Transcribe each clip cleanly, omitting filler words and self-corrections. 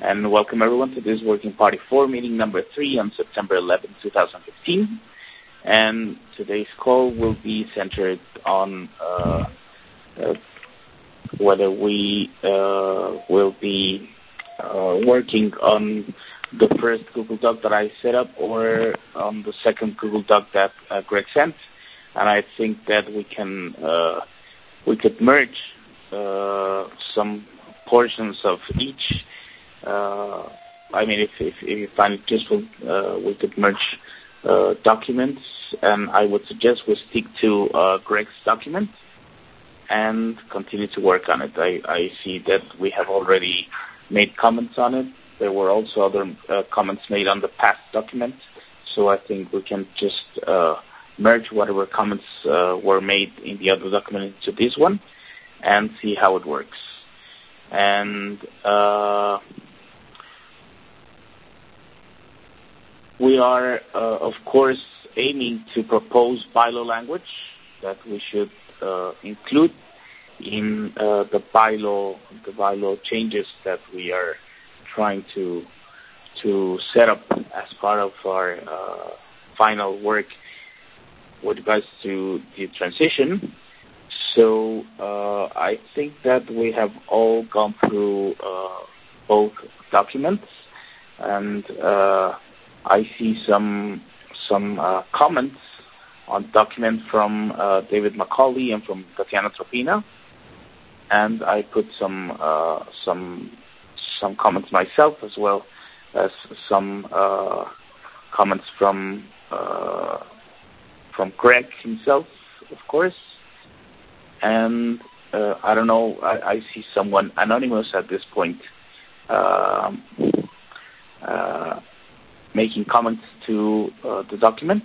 and welcome everyone to this Working Party 4 meeting number 3 on September 11, 2015. And today's call will be centered on whether we will be working on the first Google Doc that I set up or on the second Google Doc that Greg sent. And I think that we could merge some portions of each. If you find it useful, we could merge documents, and I would suggest we stick to Greg's document and continue to work on it. I see that we have already made comments on it. There were also other comments made on the past document, so I think we can just merge whatever comments were made in the other document into this one and see how it works. And we are, of course, aiming to propose bylaw language that we should include in the bylaw changes that we are trying to set up as part of our final work with regards to the transition. So I think that we have all gone through both documents, and I see some comments on document from David Macaulay and from Tatiana Tropina, and I put some comments myself, as well as some comments from Greg himself, of course. And I don't know, I see someone anonymous at this point making comments to the document.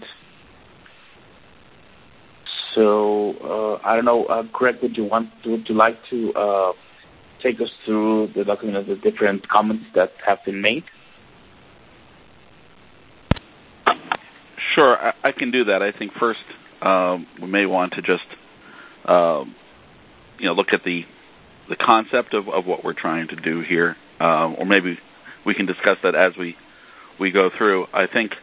So I don't know, Greg, would you like to take us through the document of the different comments that have been made? Sure, I can do that. I think first we may want to just look at the concept of what we're trying to do here, or maybe we can discuss that as we go through. I think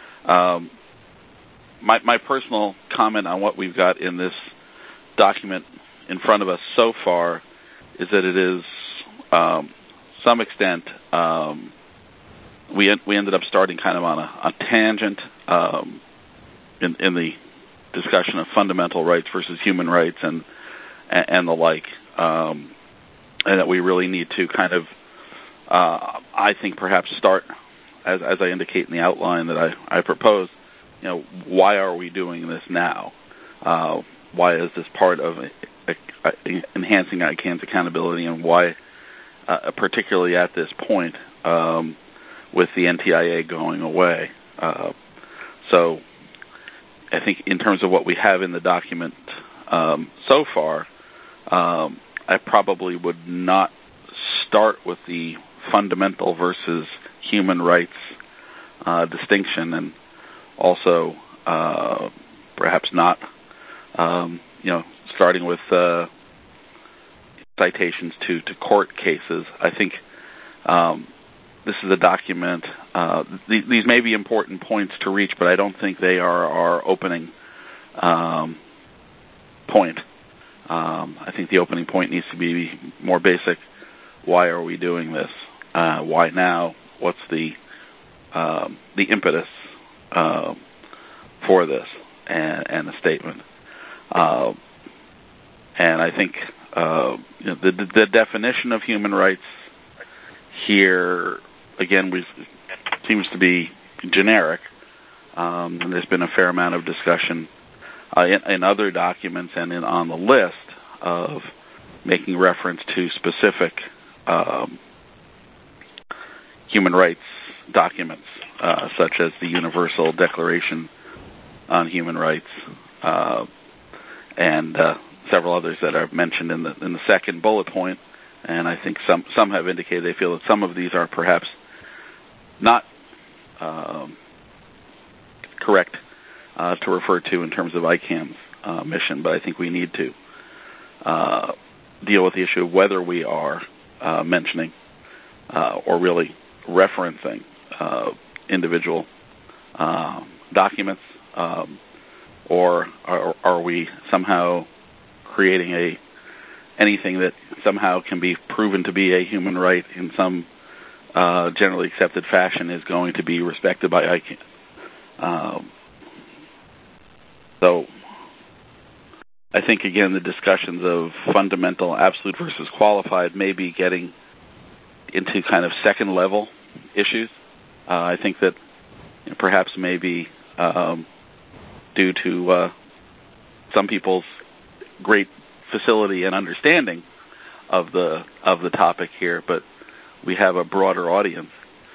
my personal comment on what we've got in this document in front of us so far is that it is, some extent, we ended up starting kind of on a tangent in the discussion of fundamental rights versus human rights and the like, and that we really need to kind of, I think, perhaps start, as I indicate in the outline that I propose, why are we doing this now? Why is this part of enhancing ICANN's accountability, and why, particularly at this point, with the NTIA going away? So I think in terms of what we have in the document so far, I probably would not start with the fundamental versus human rights distinction, and also perhaps not starting with citations to court cases. I think this is a document, these may be important points to reach, but I don't think they are our opening point. I think the opening point needs to be more basic. Why are we doing this? Why now? What's the impetus for this, and the statement? And I think the definition of human rights here, again, seems to be generic, and there's been a fair amount of discussion in other documents and on the list of making reference to specific human rights documents, such as the Universal Declaration on Human Rights, and several others that are mentioned in the second bullet point. And I think some have indicated they feel that some of these are perhaps not correct to refer to in terms of ICANN's mission, but I think we need to deal with the issue of whether we are mentioning or really referencing individual documents, or are we somehow creating anything that somehow can be proven to be a human right in some generally accepted fashion is going to be respected by ICANN. So I think, again, the discussions of fundamental, absolute versus qualified may be getting into kind of second-level issues. I think that perhaps maybe due to some people's great facility and understanding of the topic here, but we have a broader audience,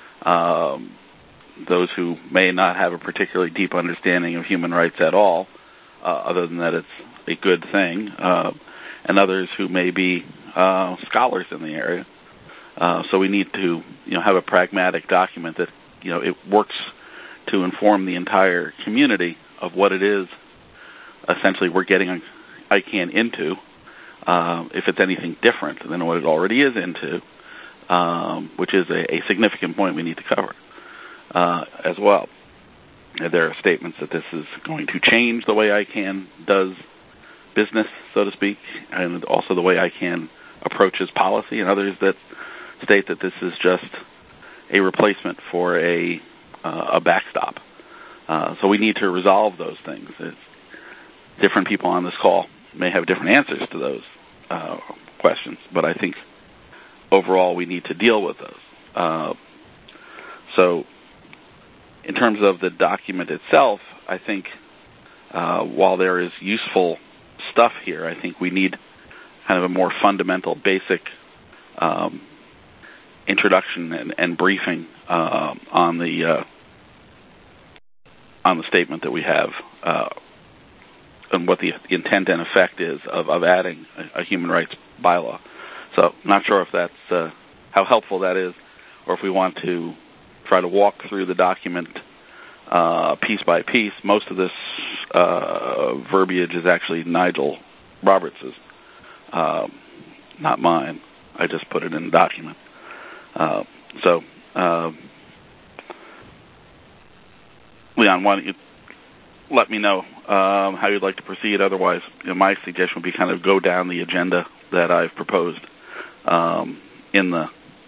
those who may not have a particularly deep understanding of human rights at all, other than that it's a good thing, and others who may be scholars in the area. So we need to have a pragmatic document that it works to inform the entire community of what it is essentially we're getting ICANN into, if it's anything different than what it already is into, which is a significant point we need to cover as well. There are statements that this is going to change the way ICANN does business, so to speak, and also the way ICANN approaches policy, and others that state that this is just a replacement for a backstop. So we need to resolve those things. Different people on this call may have different answers to those questions, but I think overall we need to deal with those. So in terms of the document itself, I think while there is useful stuff here, I think we need kind of a more fundamental, basic introduction and briefing on the statement that we have, and what the intent and effect is of adding a human rights bylaw. So I'm not sure if that's how helpful that is, or if we want to try to walk through the document piece by piece. Most of this verbiage is actually Nigel Roberts's, not mine. I just put it in the document. So, Leon, why don't you let me know how you'd like to proceed? Otherwise, my suggestion would be kind of go down the agenda that I've proposed in the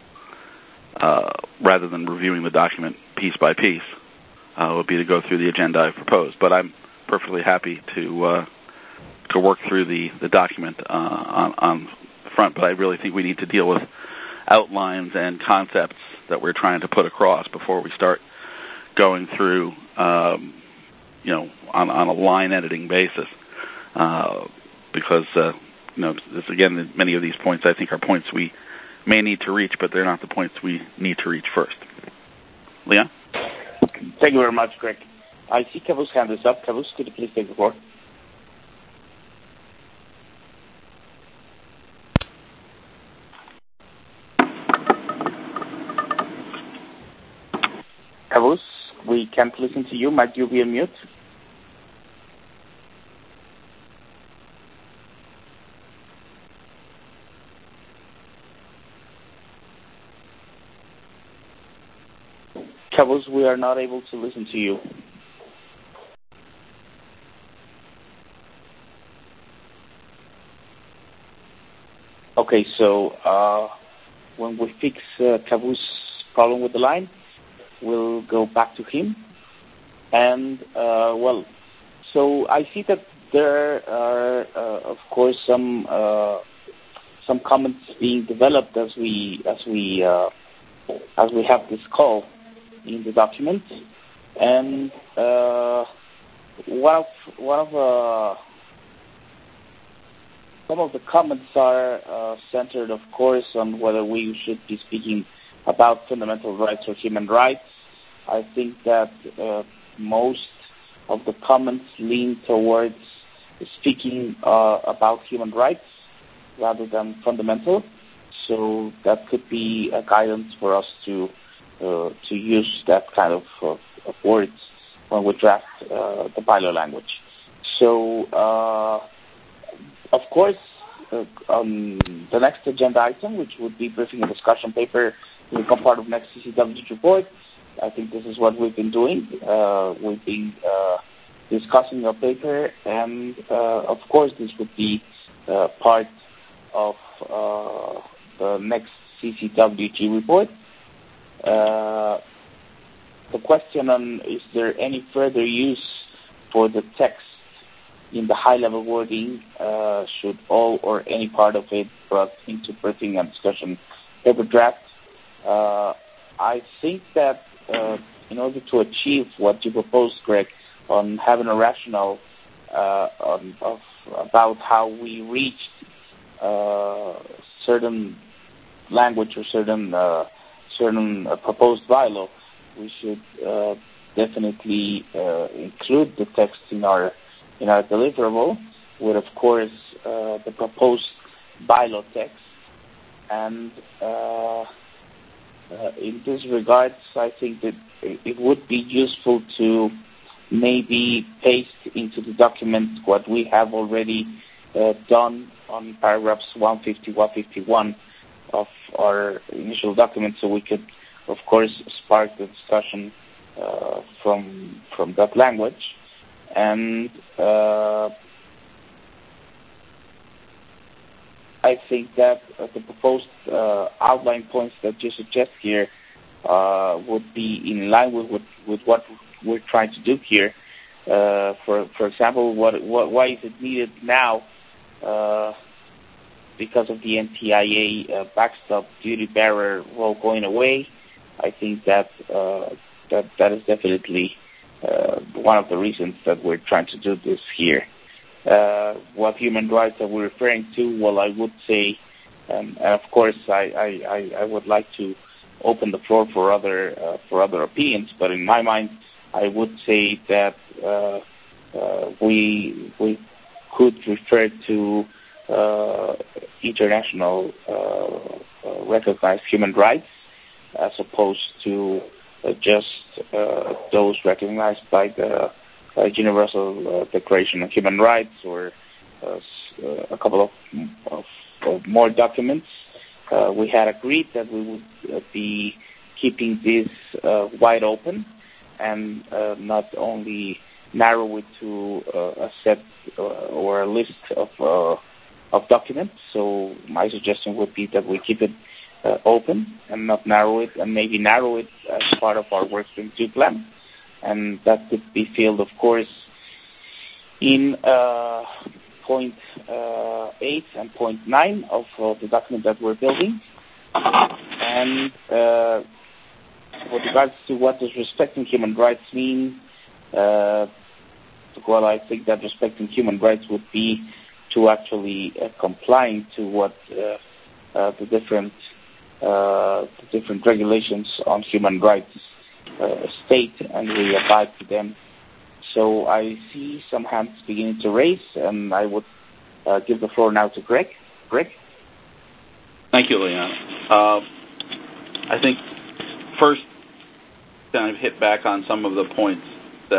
rather than reviewing the document piece by piece. Would be to go through the agenda I've proposed. But I'm perfectly happy to work through the document on the front. But I really think we need to deal with outlines and concepts that we're trying to put across before we start going through, on a line editing basis. Because, again, many of these points I think are points we may need to reach, but they're not the points we need to reach first. Leon? Thank you very much, Greg. I see Kavus' hand is up. Kavus, could you please take the floor? Kavus, we can't listen to you. Might you be on mute? Kavus, we are not able to listen to you. Okay, so when we fix Kavus' problem with the line, we'll go back to him. And, so I see that there are, of course, some comments being developed as we have this call in the document, and some of the comments are centered, of course, on whether we should be speaking about fundamental rights or human rights. I think that most of the comments lean towards speaking about human rights rather than fundamental. So that could be a guidance for us to use that kind of words when we draft the bylaw language. So, of course, on the next agenda item, which would be briefing a discussion paper to become part of next CCW report. I think this is what we've been doing. We've been discussing our paper, and of course this would be part of the next CCWG report. The question on is there any further use for the text in the high-level wording, should all or any part of it brought into briefing and discussion paper draft? I think that in order to achieve what you proposed, Greg, on having a rationale about how we reached certain language or certain proposed bylaw, we should definitely include the text in our deliverable, with of course the proposed bylaw text. And in this regards, I think that it would be useful to maybe paste into the document what we have already done on paragraphs 150, 151 of our initial document, so we could, of course, spark the discussion from that language. And I think that the proposed outline points that you suggest here would be in line with what we're trying to do here. For example, why is it needed now? Because of the NTIA backstop duty bearer role going away. I think that that is definitely one of the reasons that we're trying to do this here. What human rights are we referring to? Well, I would say, and of course, I would like to open the floor for other opinions. But in my mind, I would say that we could refer to international recognized human rights, as opposed to just those recognized by the Universal Declaration of Human Rights, or a couple of more documents. We had agreed that we would be keeping this wide open, and not only narrow it to a set or a list of documents. So my suggestion would be that we keep it open and not narrow it, and maybe narrow it as part of our Workstream 2 plan. And that could be filled, of course, in point 8 and point 9 of the document that we're building. And with regards to what does respecting human rights mean, well, I think that respecting human rights would be to actually complying to what the different regulations on human rights state, and we abide to them. So I see some hands beginning to raise, and I would give the floor now to Greg. Greg? Thank you, Leon. I think first, kind of hit back on some of the points that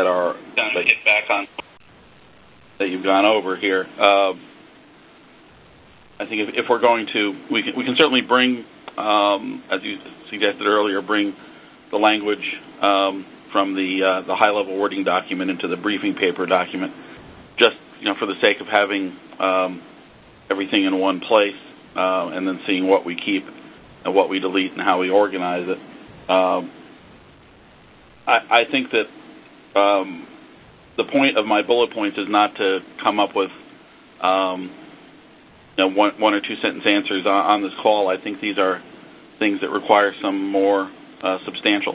that you've gone over here. I think if we're going to, we can certainly bring, as you suggested earlier, bring the language from the high-level wording document into the briefing paper document, just for the sake of having everything in one place, and then seeing what we keep and what we delete and how we organize it. I think that the point of my bullet points is not to come up with one or two sentence answers on this call. I think these are things that require some more substantial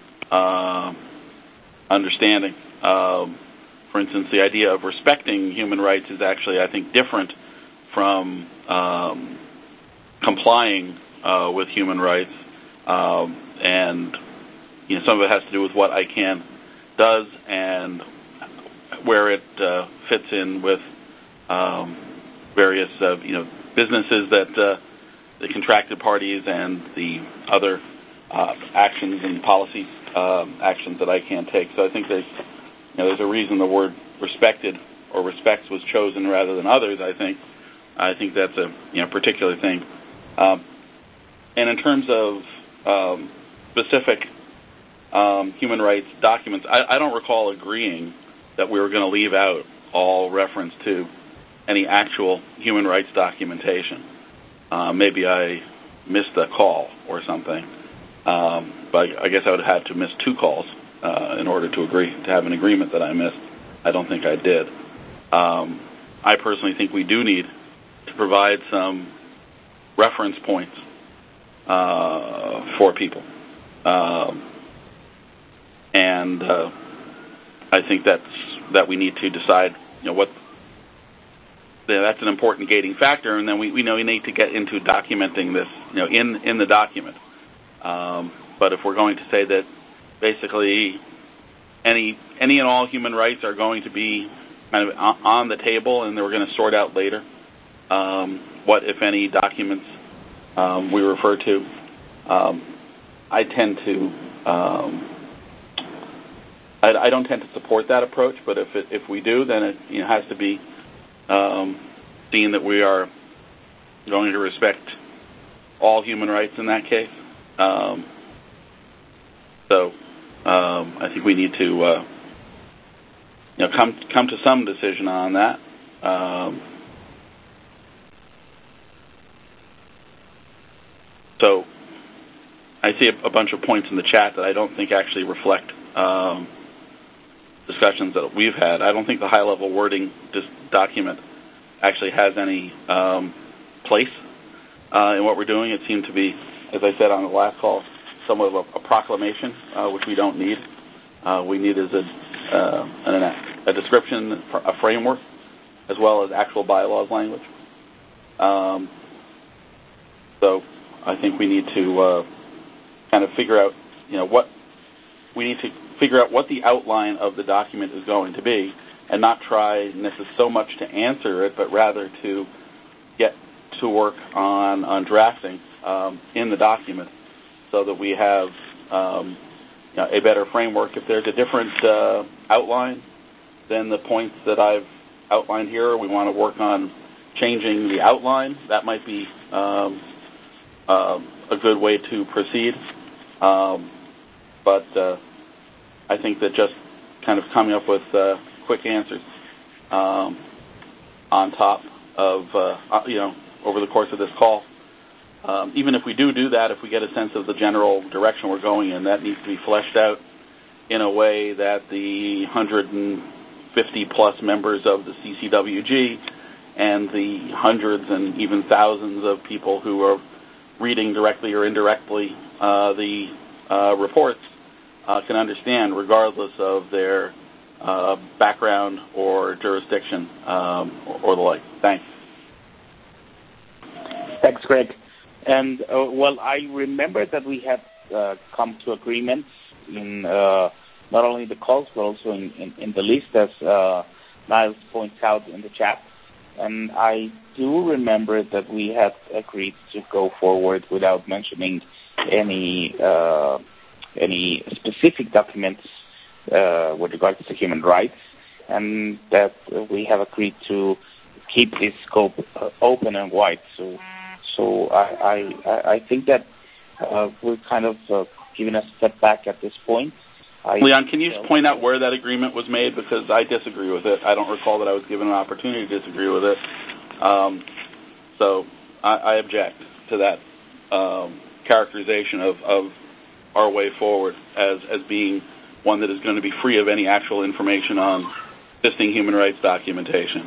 understanding. For instance, the idea of respecting human rights is actually, I think, different from complying with human rights, and some of it has to do with what ICANN does and where it fits in with various businesses that the contracted parties and the other actions and policy actions that ICANN takes. So I think there's a reason the word respected or respects was chosen rather than others. I think that's a particular thing. And in terms of specific human rights documents, I don't recall agreeing that we were going to leave out all reference to any actual human rights documentation. Maybe I missed a call or something, but I guess I would have had to miss 2 calls in order to have an agreement that I missed. I don't think I did. I personally think we do need to provide some reference points for people, and I think that we need to decide, what. That's an important gating factor, and then we know we need to get into documenting this, in the document. But if we're going to say that basically any and all human rights are going to be kind of on the table, and then we're going to sort out later what, if any, documents we refer to, I tend to I don't tend to support that approach. But if we do, then it has to be seeing that we are going to respect all human rights in that case. So I think we need to come to some decision on that. So I see a bunch of points in the chat that I don't think actually reflect discussions that we've had. I don't think the high-level wording document actually has any place in what we're doing. It seemed to be, as I said on the last call, somewhat of a proclamation, which we don't need. We need is a description, a framework, as well as actual bylaws language. So I think we need to kind of figure out, what the outline of the document is going to be, and not try so much to answer it, but rather to get to work on drafting in the document, so that we have a better framework. If there's a different outline than the points that I've outlined here, we want to work on changing the outline. That might be a good way to proceed. But I think that just kind of coming up with quick answers on top of, over the course of this call, even if we do that, if we get a sense of the general direction we're going in, that needs to be fleshed out in a way that the 150-plus members of the CCWG and the hundreds and even thousands of people who are reading directly or indirectly the reports can understand, regardless of their background or jurisdiction or the like. Thanks. Thanks, Greg. And, I remember that we had come to agreements in not only the calls, but also in the list, as Niles points out in the chat. And I do remember that we had agreed to go forward without mentioning any specific documents with regards to human rights, and that we have agreed to keep this scope open and wide. So I think that we're kind of giving a step back at this point. Leon, can you just point out where that agreement was made? Because I disagree with it. I don't recall that I was given an opportunity to disagree with it. So I object to that characterization of our way forward as being one that is going to be free of any actual information on existing human rights documentation.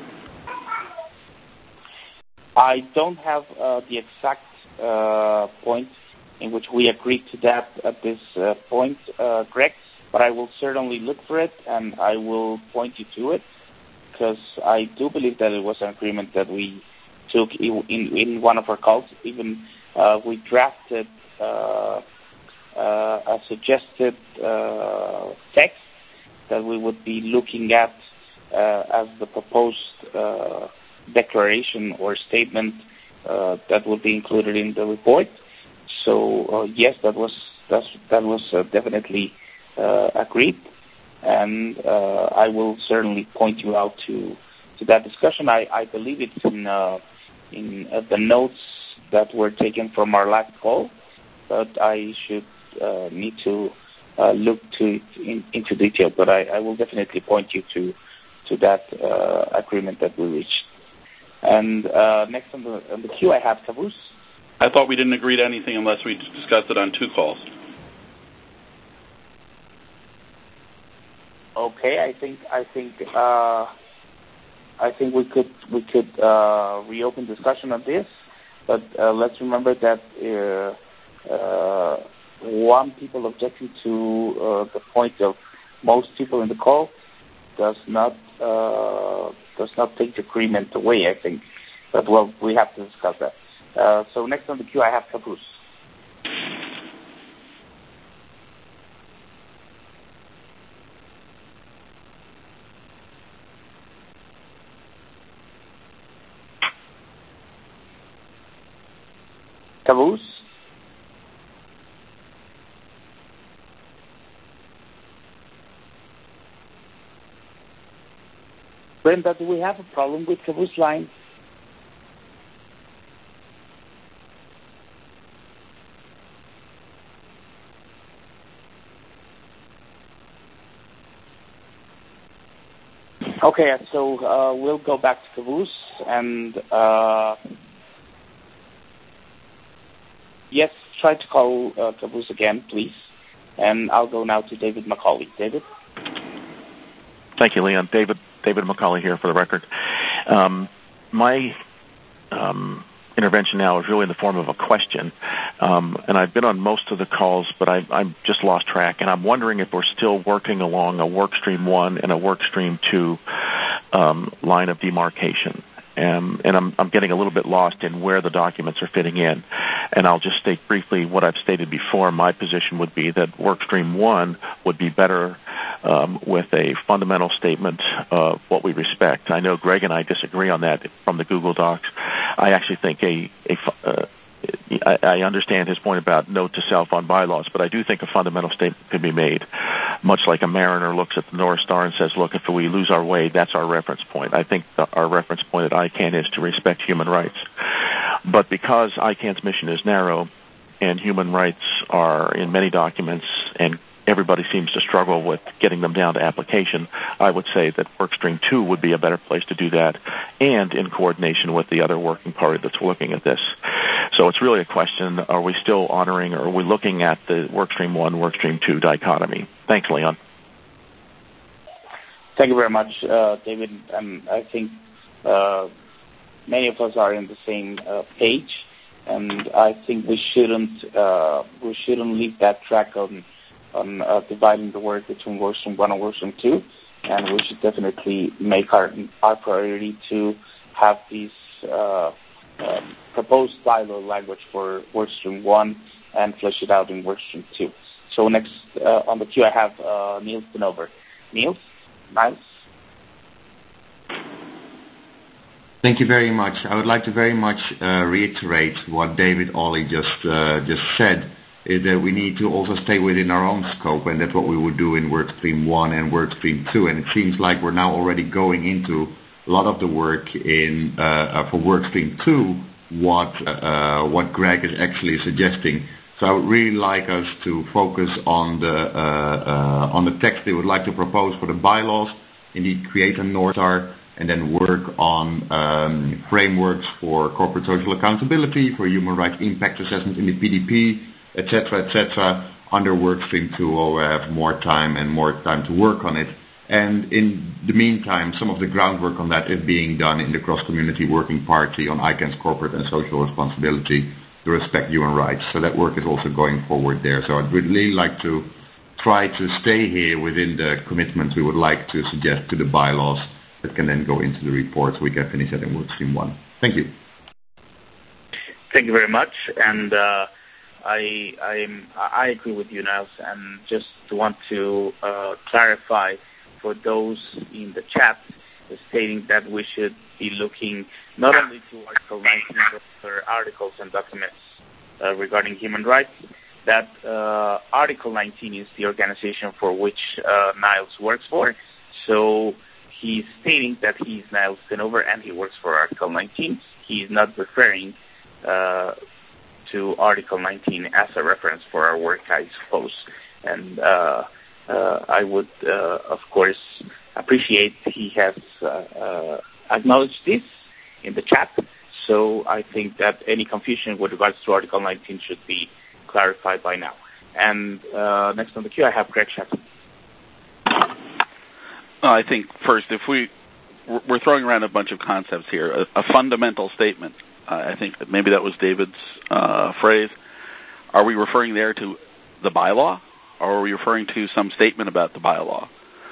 I don't have the exact point in which we agreed to that at this point, Greg, but I will certainly look for it, and I will point you to it, because I do believe that it was an agreement that we took in one of our calls. Even we drafted a suggested text that we would be looking at as the proposed declaration or statement that would be included in the report. So yes, that was definitely agreed, and I will certainly point you out to that discussion. I believe it's in the notes that were taken from our last call, but I should need to look to it into detail. But I will definitely point you to that agreement that we reached. And next on the queue, I have Cavus. I thought we didn't agree to anything unless we discussed it on 2 calls. Okay, I think we could reopen discussion on this, but let's remember that one people objecting to the point of most people in the call does not take the agreement away, I think. But well, we have to discuss that. So next on the queue, I have Cavus. Cavus? Brenda, do we have a problem with Cavus' line? Okay, so we'll go back to Cavus and yes, try to call Cavus again, please. And I'll go now to David Macaulay. David? Thank you, Leon. David Macaulay here for the record. My intervention now is really in the form of a question. And I've been on most of the calls, but I've just lost track. And I'm wondering if we're still working along a workstream 1 and a workstream 2 line of demarcation. And I'm getting a little bit lost in where the documents are fitting in. And I'll just state briefly what I've stated before. My position would be that workstream 1 would be better with a fundamental statement of what we respect. I know Greg and I disagree on that from the Google Docs. I actually think I understand his point about note to self on bylaws, but I do think a fundamental statement could be made, much like a mariner looks at the North Star and says, look, if we lose our way, that's our reference point. I think our reference point at ICANN is to respect human rights. But because ICANN's mission is narrow and human rights are in many documents and everybody seems to struggle with getting them down to application, I would say that workstream 2 would be a better place to do that, and in coordination with the other working party that's looking at this. So it's really a question, are we still honoring or are we looking at the workstream 1, workstream 2 dichotomy? Thanks, Leon. Thank you very much, David. I think many of us are in the same page, and I think we shouldn't leave that track on dividing the work between workstream 1 and workstream 2, and we should definitely make our priority to have these proposed bylaw language for workstream 1 and flesh it out in workstream 2. So next on the queue, I have Niels Denover. Niels? Thank you very much. I would like to very much reiterate what David Ollie just said, is that we need to also stay within our own scope, and that's what we would do in workstream 1 and workstream 2. And it seems like we're now already going into a lot of the work in for workstream 2, what Greg is actually suggesting. So I would really like us to focus on the text they would like to propose for the bylaws, indeed create a North Star, and then work on frameworks for corporate social accountability, for human rights impact assessment in the PDP, etc., under workstream 2, where we have more time to work on it. And in the meantime, some of the groundwork on that is being done in the cross-community working party on ICANN's corporate and social responsibility to respect human rights. So that work is also going forward there. So I'd really like to try to stay here within the commitments we would like to suggest to the bylaws that can then go into the reports. We can finish that in workstream 1. Thank you. Thank you very much. And I agree with you, Niels, and just want to clarify for those in the chat stating that we should be looking not only to Article 19 but other articles and documents regarding human rights, that Article 19 is the organization for which Niels works for. So he's stating that he's Niels Denover and he works for Article 19. He's not referring to Article 19 as a reference for our work, I suppose. And I would, of course, appreciate he has acknowledged this in the chat. So I think that any confusion with regards to Article 19 should be clarified by now. And next on the queue, I have Greg Shattuck. I think first, if we're throwing around a bunch of concepts here, a fundamental statement. I think maybe that was David's phrase. Are we referring there to the bylaw, or are we referring to some statement about the bylaw?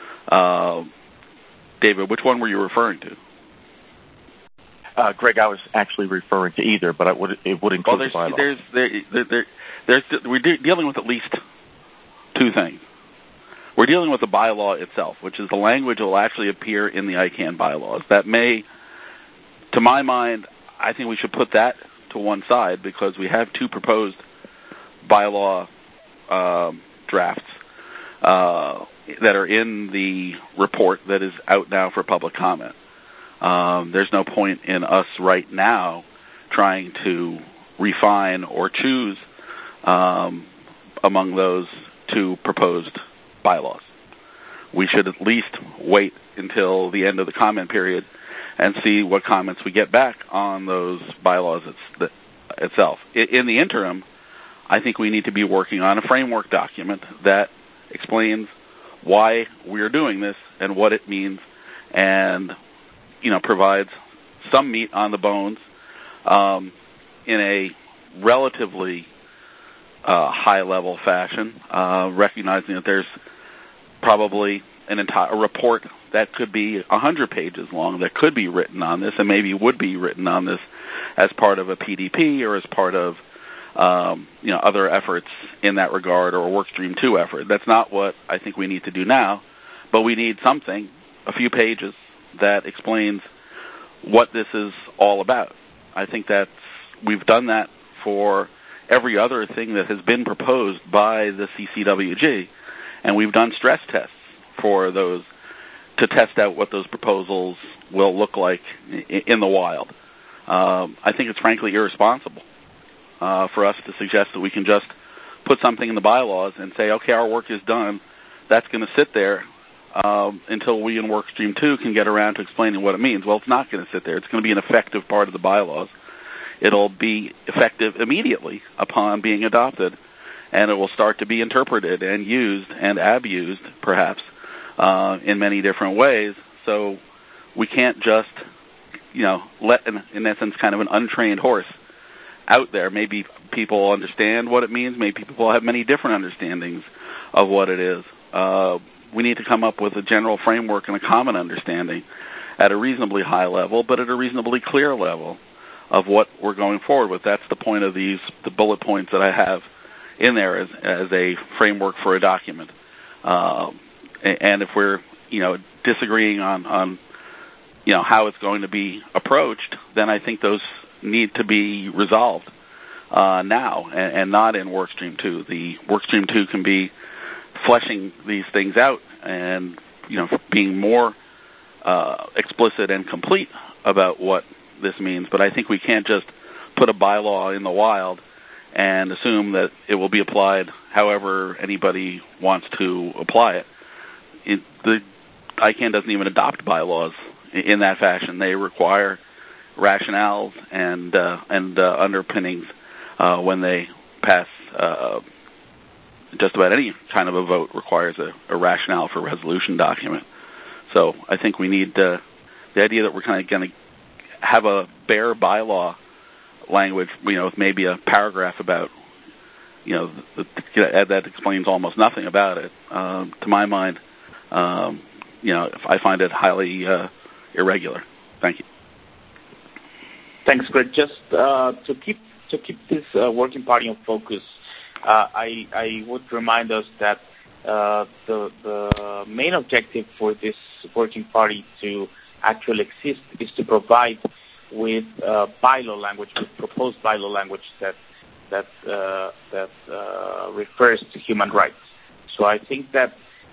David, which one were you referring to? Greg, I was actually referring to either, but it would include the bylaw. We're dealing with at least two things. We're dealing with the bylaw itself, which is the language that will actually appear in the ICANN bylaws. That may, to my mind, I think we should put that to one side because we have two proposed bylaw drafts that are in the report that is out now for public comment. There's no point in us right now trying to refine or choose among those two proposed bylaws. We should at least wait until the end of the comment period and see what comments we get back on those bylaws itself. In the interim, I think we need to be working on a framework document that explains why we're doing this and what it means, and provides some meat on the bones in a relatively high-level fashion, recognizing that there's probably an entire report that could be 100 pages long that could be written on this, and maybe would be written on this as part of a PDP or as part of other efforts in that regard, or a Workstream 2 effort. That's not what I think we need to do now, but we need something, a few pages, that explains what this is all about. I think that we've done that for every other thing that has been proposed by the CCWG, and we've done stress tests for those to test out what those proposals will look like in the wild. I think it's frankly irresponsible for us to suggest that we can just put something in the bylaws and say, okay, our work is done. That's going to sit there until we in Workstream 2 can get around to explaining what it means. Well, it's not going to sit there. It's going to be an effective part of the bylaws. It'll be effective immediately upon being adopted, and it will start to be interpreted and used and abused, perhaps, in many different ways. So we can't just, let, in essence, kind of an untrained horse out there. Maybe people understand what it means. Maybe people have many different understandings of what it is. We need to come up with a general framework and a common understanding at a reasonably high level, but at a reasonably clear level of what we're going forward with. That's the point of the bullet points that I have in there as a framework for a document. And if we're, disagreeing on how it's going to be approached, then I think those need to be resolved now and not in Workstream 2. The Workstream 2 can be fleshing these things out and, being more explicit and complete about what this means. But I think we can't just put a bylaw in the wild and assume that it will be applied however anybody wants to apply it. The ICANN doesn't even adopt bylaws in that fashion. They require rationales and underpinnings when they pass. Just about any kind of a vote requires a rationale for a resolution document. So I think we need the idea that we're kind of going to have a bare bylaw language, with maybe a paragraph about, that explains almost nothing about it. To my mind, I find it highly irregular. Thank you. Thanks, Greg. Just to keep this working party in focus, I would remind us that the main objective for this working party to actually exist is to provide with bylaw language, with proposed bylaw language that refers to human rights. So I think that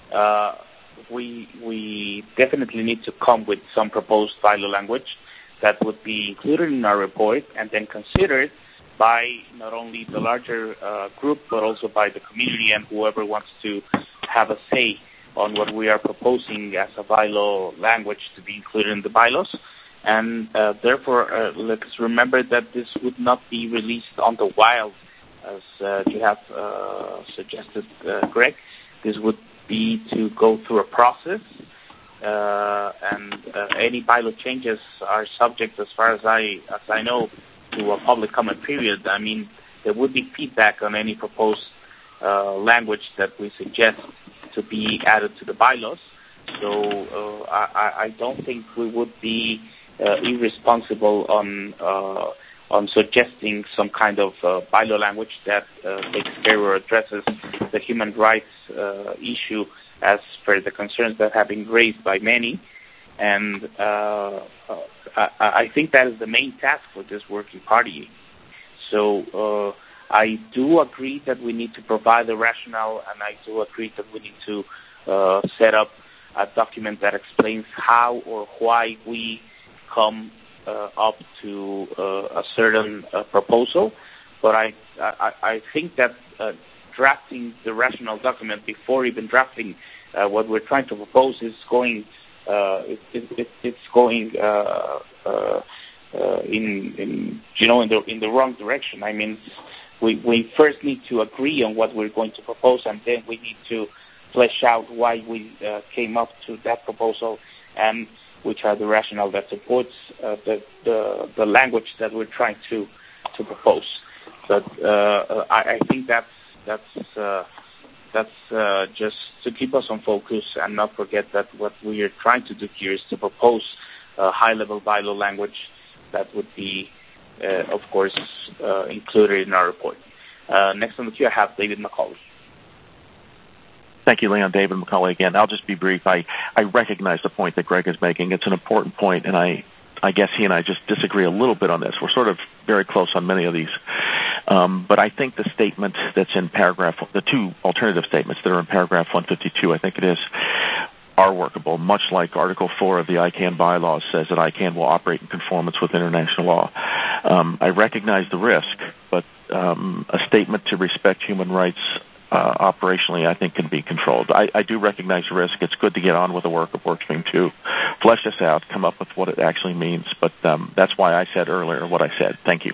we definitely need to come with some proposed bylaw language that would be included in our report and then considered by not only the larger group, but also by the community and whoever wants to have a say on what we are proposing as a bylaw language to be included in the bylaws. And therefore, let's remember that this would not be released on the wild, as you have suggested, Greg. This would be to go through a process, and any bylaw changes are subject, as far as I know, to a public comment period. I mean, there would be feedback on any proposed language that we suggest to be added to the bylaws. So I don't think we would be irresponsible on suggesting some kind of bylaw language that takes care or addresses the human rights issue as per the concerns that have been raised by many. And I think that is the main task for this working party. So I do agree that we need to provide the rationale, and I do agree that we need to set up a document that explains how or why we come up to a certain proposal. But I think that drafting the rationale document before even drafting what we're trying to propose is going it's going in the wrong direction. I mean, we first need to agree on what we're going to propose, and then we need to flesh out why we came up to that proposal and which are the rationale that supports the language that we're trying to propose. But I think that's just to keep us on focus and not forget that what we are trying to do here is to propose a high-level bylaw language that would be, of course, included in our report. Next on the queue, I have David McCauley. Thank you, Leon. David McCauley again. I'll just be brief. I recognize the point that Greg is making. It's an important point, and I guess he and I just disagree a little bit on this. We're sort of very close on many of these. But I think the statement that's in the two alternative statements that are in paragraph 152, I think it is, are workable, much like Article 4 of the ICANN bylaws says that ICANN will operate in conformance with international law. I recognize the risk, but a statement to respect human rights operationally, I think, can be controlled. I do recognize the risk. It's good to get on with the work of Workstream 2, flesh this out, come up with what it actually means. But that's why I said earlier what I said. Thank you.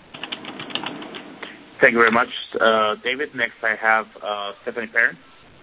Thank you very much, David. Next, I have Stephanie Perrin.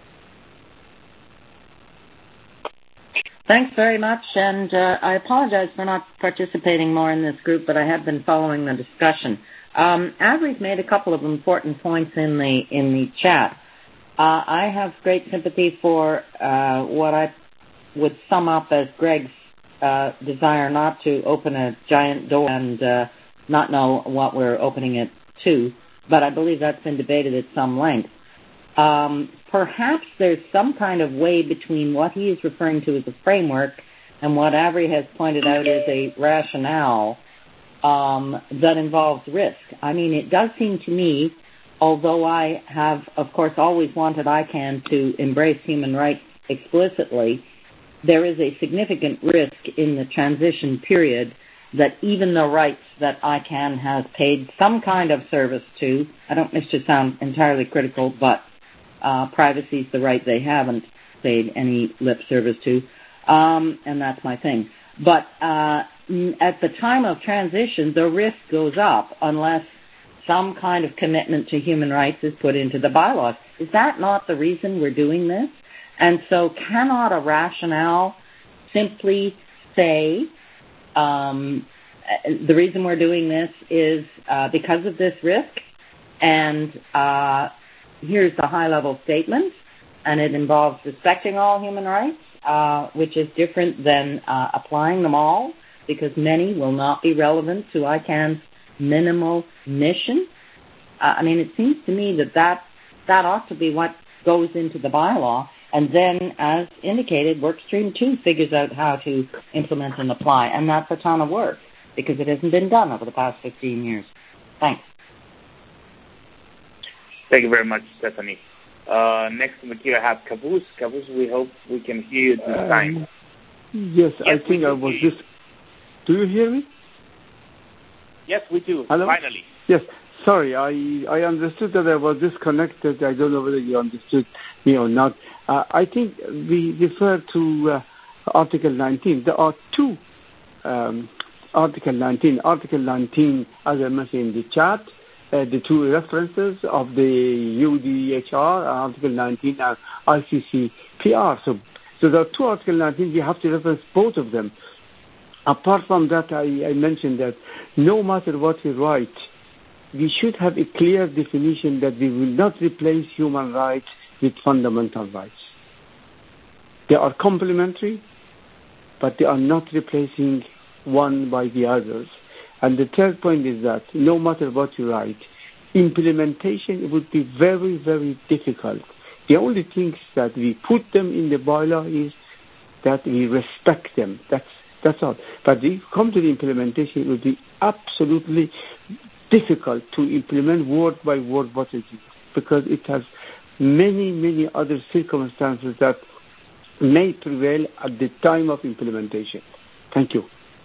Thanks very much, and I apologize for not participating more in this group, but I have been following the discussion. Avery's made a couple of important points in the chat. I have great sympathy for what I would sum up as Greg's desire not to open a giant door and not know what we're opening it to, but I believe that's been debated at some length. Perhaps there's some kind of way between what he is referring to as a framework and what Avery has pointed out as a rationale that involves risk. I mean, it does seem to me, although I have, of course, always wanted ICANN to embrace human rights explicitly, there is a significant risk in the transition period that even the rights that ICANN has paid some kind of service to, I don't wish to sound entirely critical, but privacy is the right they haven't paid any lip service to, and that's my thing. But at the time of transition, the risk goes up unless some kind of commitment to human rights is put into the bylaws. Is that not the reason we're doing this? And so cannot a rationale simply say the reason we're doing this is because of this risk, and here's the high-level statement, and it involves respecting all human rights, which is different than applying them all, because many will not be relevant to ICANN's minimal mission. I mean, it seems to me that ought to be what goes into the bylaw, and then, as indicated, Workstream 2 figures out how to implement and apply, and that's a ton of work, because it hasn't been done over the past 15 years. Thanks. Thank you very much, Stephanie. Next in the queue, I have Caboose. Caboose, we hope we can hear you this time. Yes, I think I was just... Do you hear me? Yes, we do. Hello? Finally. Yes. Sorry, I understood that I was disconnected. I don't know whether you understood me or not. I think we refer to Article 19. There are two Article 19. Article 19, as I mentioned in the chat, the two references of the UDHR, Article 19 and ICCPR. So there are two Article 19. You have to reference both of them. Apart from that, I mentioned that no matter what we write, we should have a clear definition that we will not replace human rights with fundamental rights. They are complementary, but they are not replacing one by the others. And the third point is that no matter what you write, implementation would be very, very difficult. The only things that we put them in the bylaw is that we respect them. That's all. But if you come to the implementation, it would be absolutely difficult to implement word by word what it is, because it has many, many other circumstances that may prevail at the time of implementation. Thank you.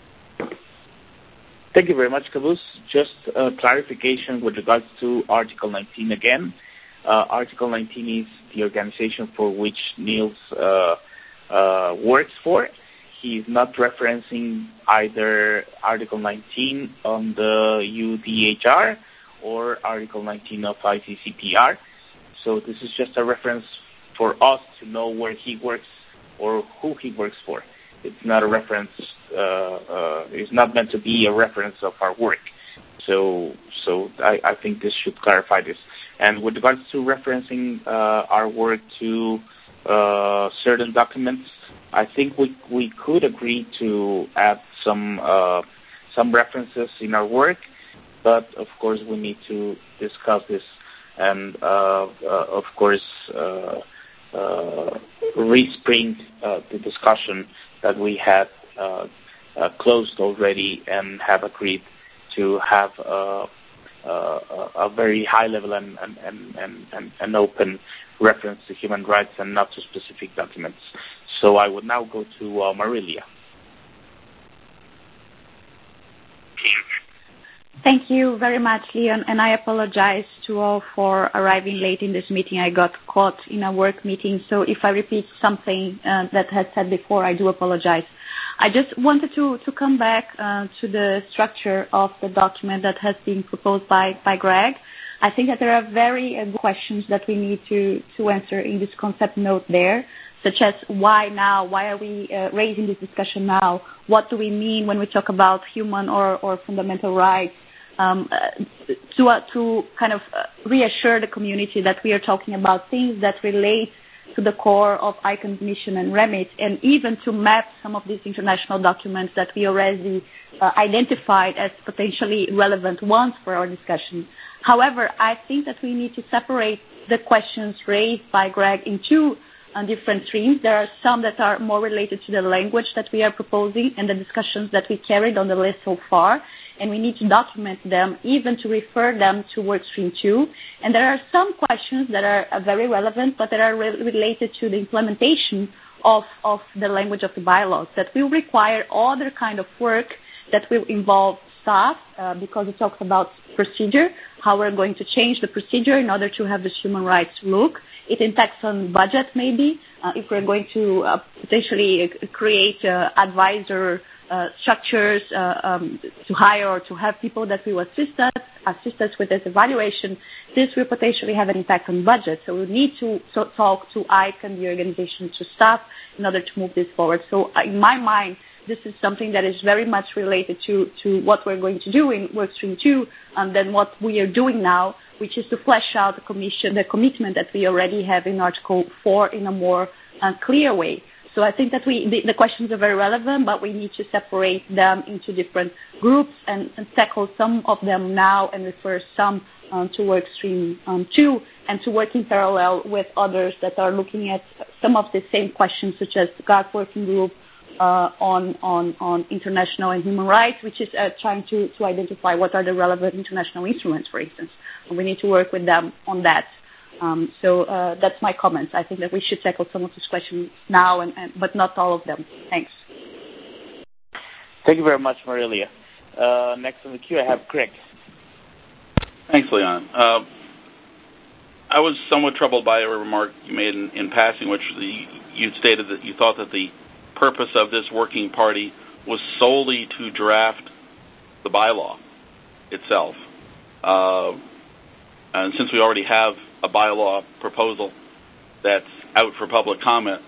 Thank you very much, Qaboos. Just a clarification with regards to Article 19 again. Article 19 is the organization for which Niels works for. He is not referencing either Article 19 on the UDHR or Article 19 of ICCPR. So this is just a reference for us to know where he works or who he works for. It's not a reference. It's not meant to be a reference of our work. So I think this should clarify this. And with regards to referencing our work to certain documents, I think we could agree to add some references in our work, but of course we need to discuss this and of course respring the discussion that we had closed already and have agreed to have a very high level and open reference to human rights and not to specific documents. So I would now go to Marilia. Thank you very much, Leon, and I apologize to all for arriving late in this meeting. I got caught in a work meeting, so if I repeat something that has said before, I do apologize. I just wanted to come back to the structure of the document that has been proposed by Greg. I think that there are very good questions that we need to answer in this concept note there, such as why now? Why are we raising this discussion now? What do we mean when we talk about human or fundamental rights? To kind of reassure the community that we are talking about things that relate to the core of ICANN's mission and remit, and even to map some of these international documents that we already identified as potentially relevant ones for our discussion. However, I think that we need to separate the questions raised by Greg into different streams. There are some that are more related to the language that we are proposing and the discussions that we carried on the list so far, and we need to document them, even to refer them to Workstream 2. And there are some questions that are very relevant, but that are related to the implementation of the language of the bylaws that will require other kind of work that will involve staff, because it talks about procedure, how we're going to change the procedure in order to have this human rights look. It impacts on budget, maybe, if we're going to potentially create advisor structures to hire or to have people that will assist us with this evaluation. This will potentially have an impact on budget. So we need to talk to ICANN, the organization, to staff in order to move this forward. So in my mind, this is something that is very much related to what we're going to do in Workstream 2, and then what we are doing now, which is to flesh out the commitment that we already have in Article 4 in a more clear way. So I think that the questions are very relevant, but we need to separate them into different groups and tackle some of them now and refer some to Workstream 2, and to work in parallel with others that are looking at some of the same questions, such as the GATT Working Group on international and human rights, which is trying to identify what are the relevant international instruments, for instance. And we need to work with them on that. So that's my comments. I think that we should tackle some of these questions now, but not all of them. Thanks. Thank you very much, Marilia. Next on the queue, I have Greg. Thanks, Leon. I was somewhat troubled by a remark you made in passing, which you stated that you thought that the purpose of this working party was solely to draft the bylaw itself. And since we already have a bylaw proposal that's out for public comment,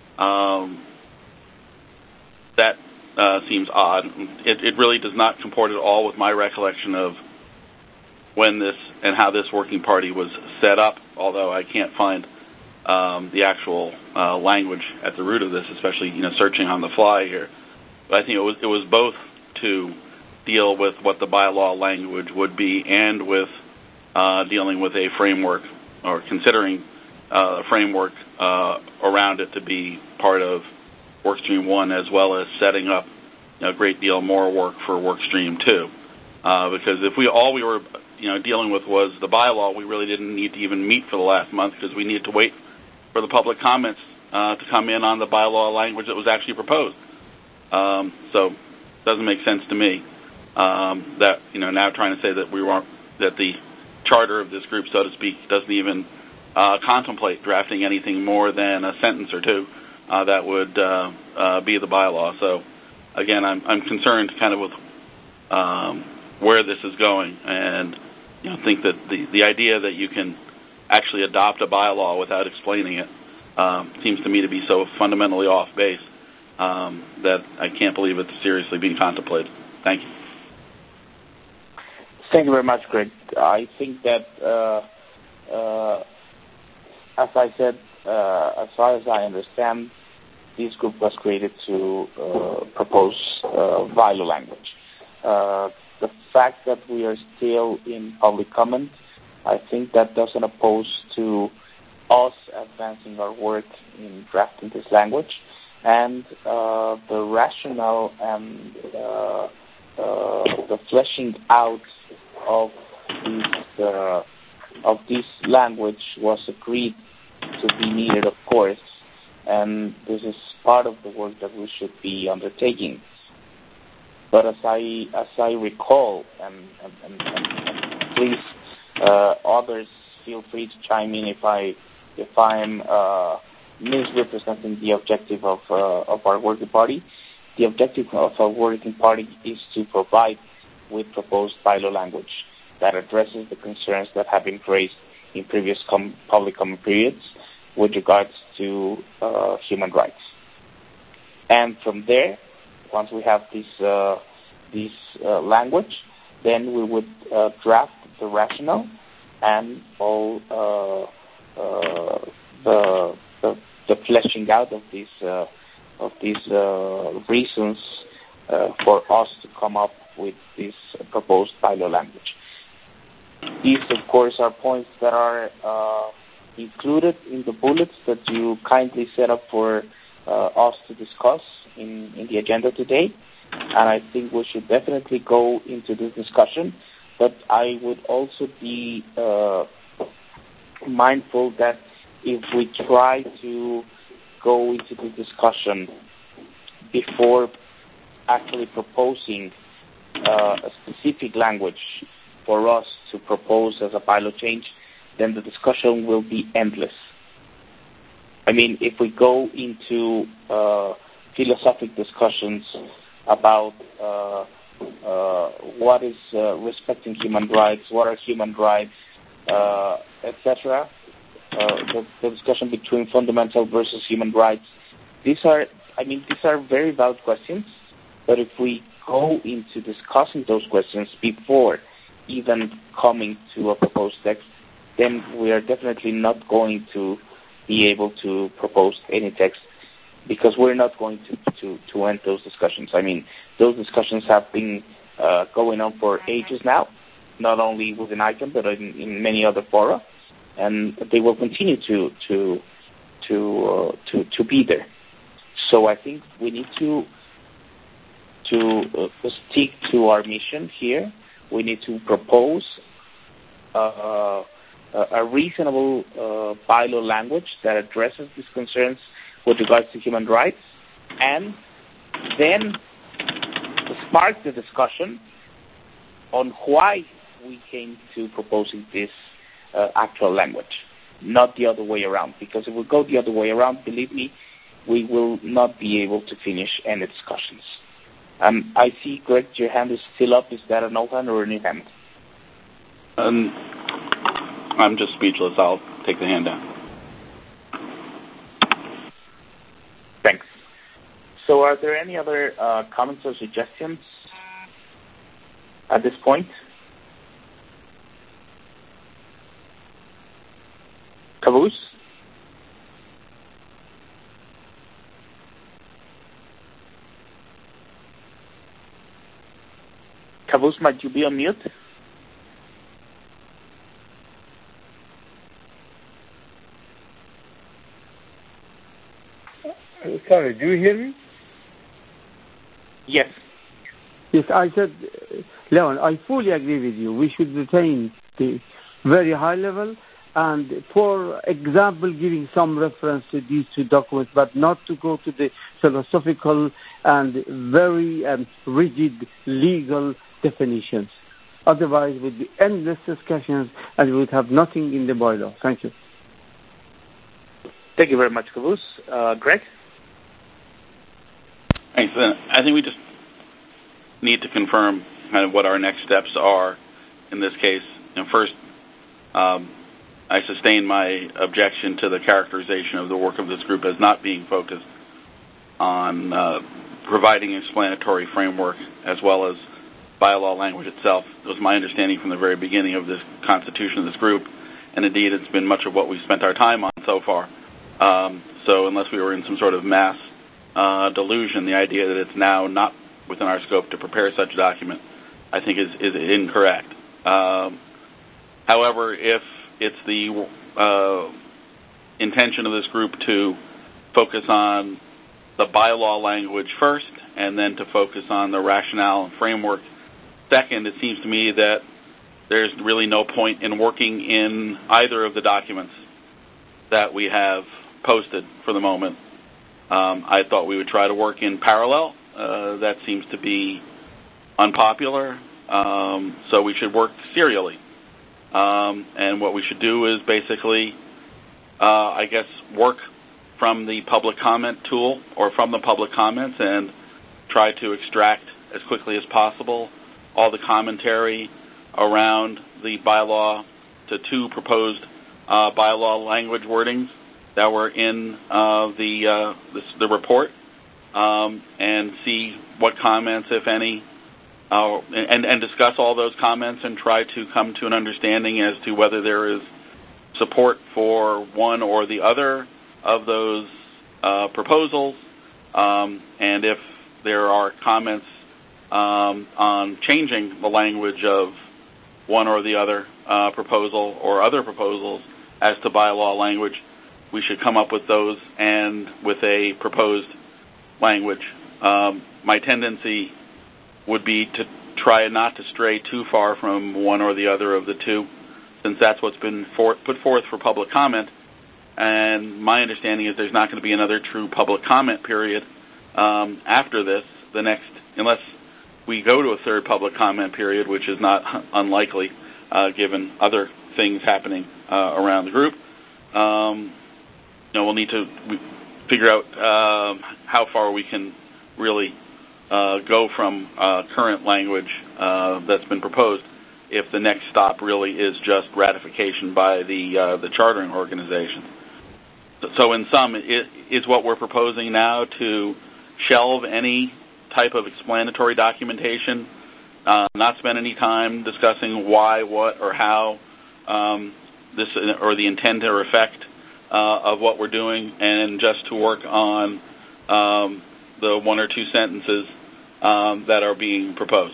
that seems odd. It really does not comport at all with my recollection of when this and how this working party was set up, although I can't find the actual language at the root of this, especially searching on the fly here. But I think it was both to deal with what the bylaw language would be and with dealing with a framework or considering a framework around it to be part of Workstream 1, as well as setting up a great deal more work for Workstream 2. Because if all we were dealing with was the bylaw, we really didn't need to even meet for the last month because we needed to wait for the public comments to come in on the bylaw language that was actually proposed. So it doesn't make sense to me that now trying to say that that the charter of this group, so to speak, doesn't even contemplate drafting anything more than a sentence or two that would be the bylaw. So again, I'm concerned kind of with where this is going, and think that the idea that you can actually adopt a bylaw without explaining it seems to me to be so fundamentally off base that I can't believe it's seriously being contemplated. Thank you. Thank you very much, Greg. I think that, as I said, as far as I understand, this group was created to propose bylaw language. The fact that we are still in public comment, I think that doesn't oppose to us advancing our work in drafting this language, and the rationale and the fleshing out of this language was agreed to be needed, of course, and this is part of the work that we should be undertaking. But as I recall, and please, others feel free to chime in if I'm misrepresenting the objective of our working party. The objective of our working party is to provide with proposed bylaw language that addresses the concerns that have been raised in previous public comment periods with regards to human rights. And from there, once we have this language, then we would draft the rationale and all the fleshing out of these reasons for us to come up with this proposed bylaw language. These, of course, are points that are included in the bullets that you kindly set up for us to discuss in the agenda today, and I think we should definitely go into this discussion, but I would also be mindful that if we try to go into the discussion before actually proposing a specific language for us to propose as a bylaw change, then the discussion will be endless. I mean, if we go into philosophic discussions about what is respecting human rights, what are human rights, etc., the discussion between fundamental versus human rights, these are very valid questions, but if we go into discussing those questions before even coming to a proposed text, then we are definitely not going to be able to propose any text, because we're not going to end those discussions. I mean, those discussions have been going on for ages now, not only within ICANN, but in many other fora, and they will continue to be there. So I think we need to stick to our mission here. We need to propose a reasonable bylaw language that addresses these concerns with regards to human rights, and then spark the discussion on why we came to proposing this actual language, not the other way around. Because if we go the other way around, believe me, we will not be able to finish any discussions. I see, Greg, your hand is still up. Is that an old hand or a new hand? I'm just speechless. I'll take the hand down. Thanks. So are there any other comments or suggestions at this point? Caboose? Caboose, might you be on mute? Sorry, do you hear me? Yes. Yes, I said, Leon, I fully agree with you. We should retain the very high level and, for example, giving some reference to these two documents, but not to go to the philosophical and very rigid legal definitions. Otherwise, it would be endless discussions and we would have nothing in the bylaw. Thank you. Thank you very much, Caboose. Greg? Thanks. I think we just need to confirm kind of what our next steps are in this case. First, I sustain my objection to the characterization of the work of this group as not being focused on providing explanatory framework as well as bylaw language itself. It was my understanding from the very beginning of this constitution of this group, and indeed it's been much of what we've spent our time on so far. So unless we were in some sort of mass delusion, the idea that it's now not within our scope to prepare such a document, I think is incorrect. However, if it's the intention of this group to focus on the bylaw language first and then to focus on the rationale and framework second, it seems to me that there's really no point in working in either of the documents that we have posted for the moment. I thought we would try to work in parallel. That seems to be unpopular, so we should work serially. And what we should do is basically, I guess, work from the public comment tool or from the public comments and try to extract as quickly as possible all the commentary around the bylaw to two proposed bylaw language wordings that were in the report, and see what comments, if any, and discuss all those comments and try to come to an understanding as to whether there is support for one or the other of those proposals, and if there are comments on changing the language of one or the other proposal or other proposals as to bylaw language, we should come up with those and with a proposed language. My tendency would be to try not to stray too far from one or the other of the two, since that's what's been put forth for public comment. And my understanding is there's not going to be another true public comment period after this, unless we go to a third public comment period, which is not unlikely given other things happening around the group. We'll need to figure out how far we can really go from current language that's been proposed if the next stop really is just ratification by the chartering organization. So in sum, is what we're proposing now to shelve any type of explanatory documentation, not spend any time discussing why, what, or how this or the intent or effect of what we're doing, and just to work on the one or two sentences that are being proposed.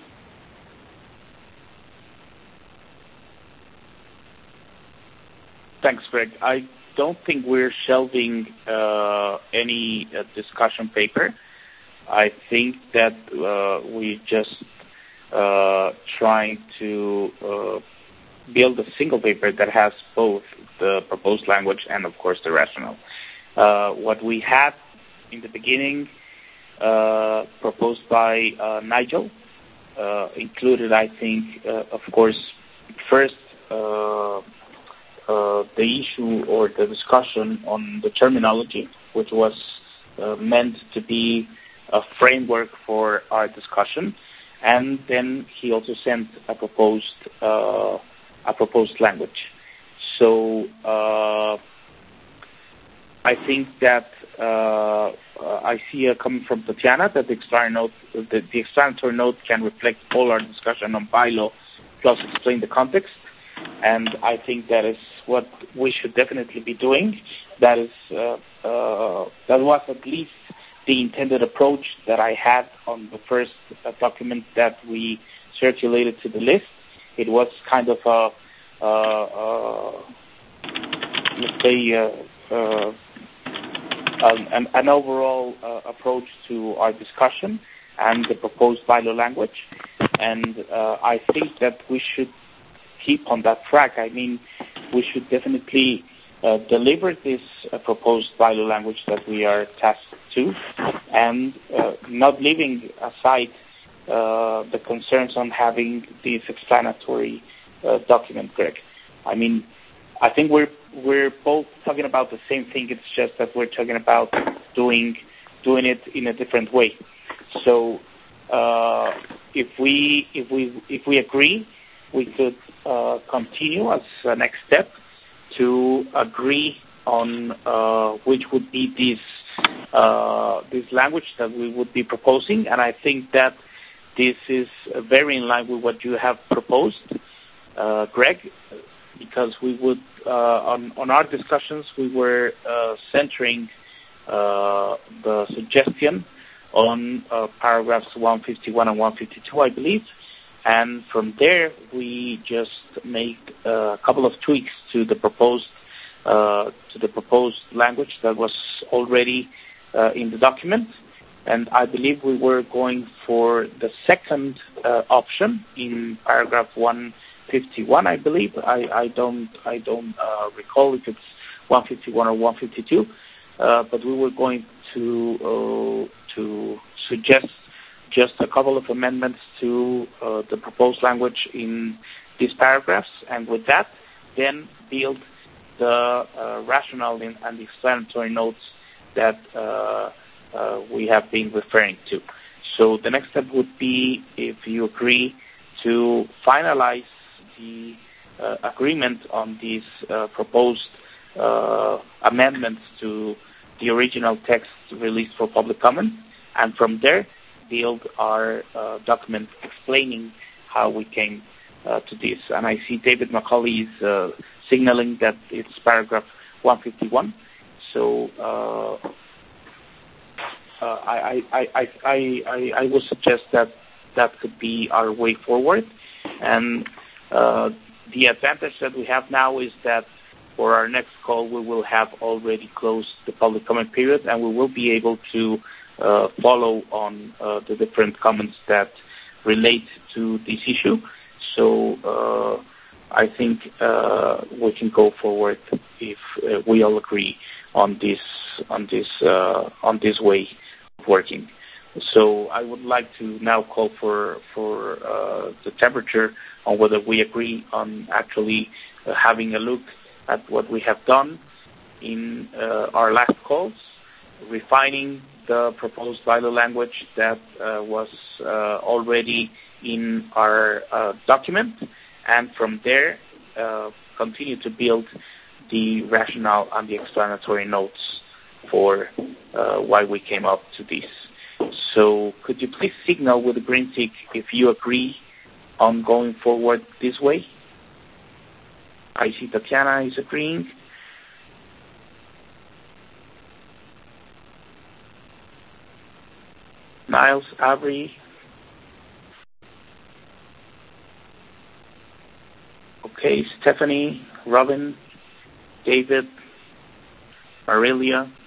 Thanks, Greg. I don't think we're shelving any discussion paper. I think that we just trying to build a single paper that has both the proposed language and, of course, the rationale. What we had in the beginning, proposed by Nigel, included, I think, of course, first the issue or the discussion on the terminology, which was meant to be a framework for our discussion, and then he also sent a proposed language. So I think that I see a comment from Tatiana that the explanatory note can reflect all our discussion on bylaw plus explain the context, and I think that is what we should definitely be doing. That was at least the intended approach that I had on the first document that we circulated to the list. It was kind of let's say an overall approach to our discussion and the proposed bylaw language, and I think that we should keep on that track. I mean, we should definitely deliver this proposed bylaw language that we are tasked to, and not leaving aside the concerns on having this explanatory document, Greg. I mean, I think we're both talking about the same thing. It's just that we're talking about doing it in a different way. So if we agree, we could continue as a next step to agree on which would be this language that we would be proposing, and I think that this is very in line with what you have proposed, Greg, because we would on our discussions we were centering the suggestion on paragraphs 151 and 152, I believe. And from there, we just made a couple of tweaks to the proposed language that was already in the document. And I believe we were going for the second option in paragraph 151. I believe I don't recall if it's 151 or 152, but we were going to suggest just a couple of amendments to the proposed language in these paragraphs, and with that, then build the rationale and the explanatory notes that we have been referring to. So the next step would be, if you agree, to finalize the agreement on these proposed amendments to the original text released for public comment, and from there, build our document explaining how we came to this. And I see David Macaulay is signaling that it's paragraph 151. So I would suggest that could be our way forward. And the advantage that we have now is that for our next call, we will have already closed the public comment period, and we will be able to follow on the different comments that relate to this issue. So I think we can go forward if we all agree on this way of working. So I would like to now call for the temperature on whether we agree on actually having a look at what we have done in our last calls, refining the proposed bylaw language that was already in our document, and from there continue to build the rationale and the explanatory notes for why we came up to this. So could you please signal with the green tick if you agree on going forward this way? I see Tatiana is agreeing. Niles, Avery. Okay, Stephanie, Robin, David, Marilia.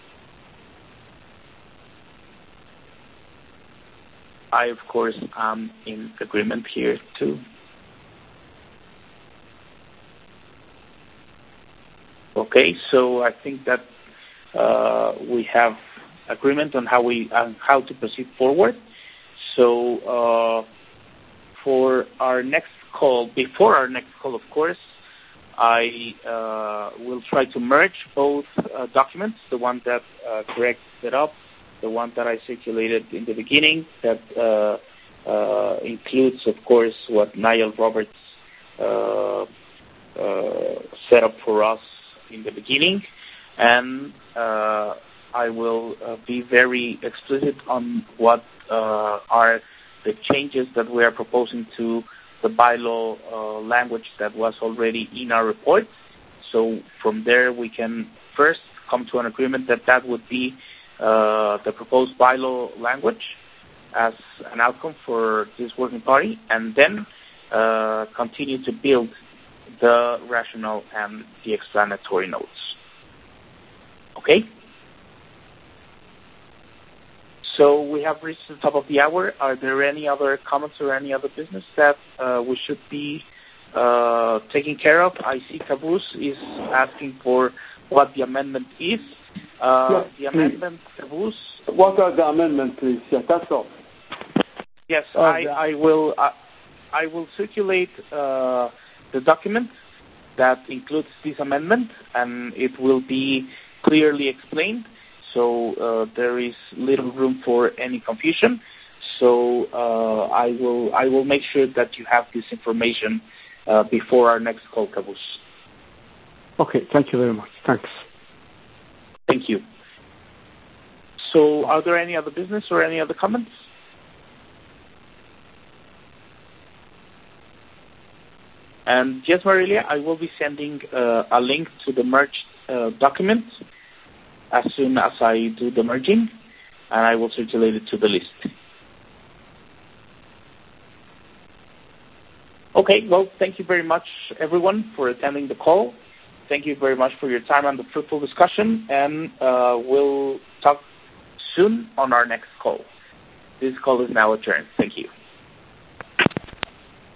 I, of course, am in agreement here too. Okay, so I think that we have agreement on how to proceed forward. So for our next call, before our next call, of course, I will try to merge both documents, the one that Greg set up, the one that I circulated in the beginning, that includes, of course, what Niall Roberts set up for us in the beginning, and I will be very explicit on what are the changes that we are proposing to the bylaw language that was already in our report. So from there, we can first come to an agreement that that would be the proposed bylaw language as an outcome for this working party, and then continue to build the rationale and the explanatory notes. Okay? So we have reached the top of the hour. Are there any other comments or any other business that we should be taking care of? I see Caboose is asking for what the amendment is. Yes, the amendment, Caboose. What are the amendments, please? Yes, that's all. Yes, I will circulate the document that includes this amendment, and it will be clearly explained. So there is little room for any confusion. So I will make sure that you have this information before our next call, Caboose. Okay, thank you very much. Thanks. Thank you. So are there any other business or any other comments? And yes, Marilia, I will be sending a link to the merged document as soon as I do the merging, and I will circulate it to the list. Okay, well, thank you very much, everyone, for attending the call. Thank you very much for your time and the fruitful discussion, and we'll talk soon on our next call. This call is now adjourned. Thank you.